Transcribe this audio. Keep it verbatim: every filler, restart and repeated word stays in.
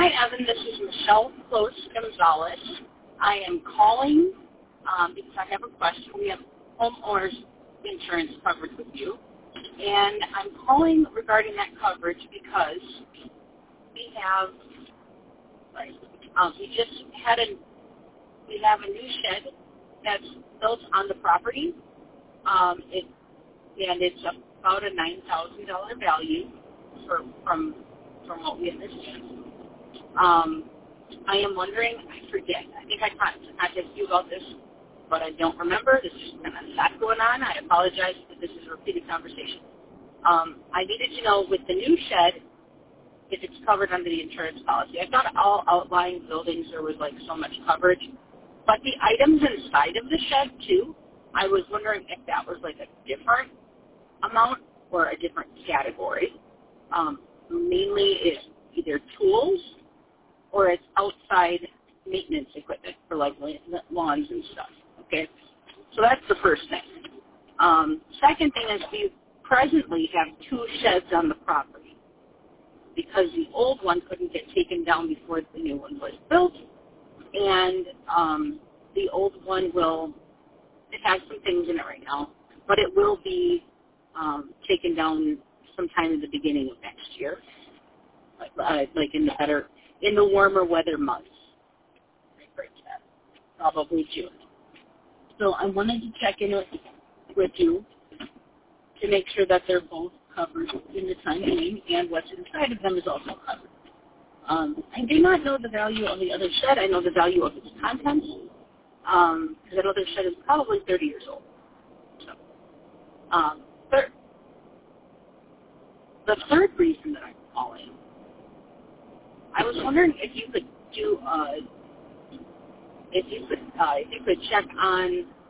Hi, Evan. This is Michelle Close Gonzalez. I am calling um, because I have a question. We have homeowners insurance coverage with you, and I'm calling regarding that coverage because we have, sorry, um, we just had a, we have a new shed that's built on the property. Um, it and it's about a nine thousand dollar value for, from from what we understand. Um, I am wondering, I forget, I think I contacted you about this, but I don't remember. There's just been a lot going on. I apologize if this is a repeated conversation. Um, I needed to know with the new shed if it's covered under the insurance policy. I thought all outlying buildings there was like so much coverage, but the items inside of the shed too, I was wondering if that was like a different amount or a different category. Um, mainly it's either tools or it's outside maintenance equipment for like lawns and stuff, okay? So that's the first thing. Um, second thing is we presently have two sheds on the property because the old one couldn't get taken down before the new one was built, and um, the old one will, it has some things in it right now, but it will be um, taken down sometime in the beginning of next year, like, uh, like in the better, in the warmer weather months, probably June. So I wanted to check in with, with you to make sure that they're both covered in the time being, and what's inside of them is also covered. Um, I do not know the value of the other shed. I know the value of its contents, um, because I know the shed is probably thirty years old. So, um, third, the third reason that I'm calling, I was wondering if you could do, uh, if you could, uh, if you could check on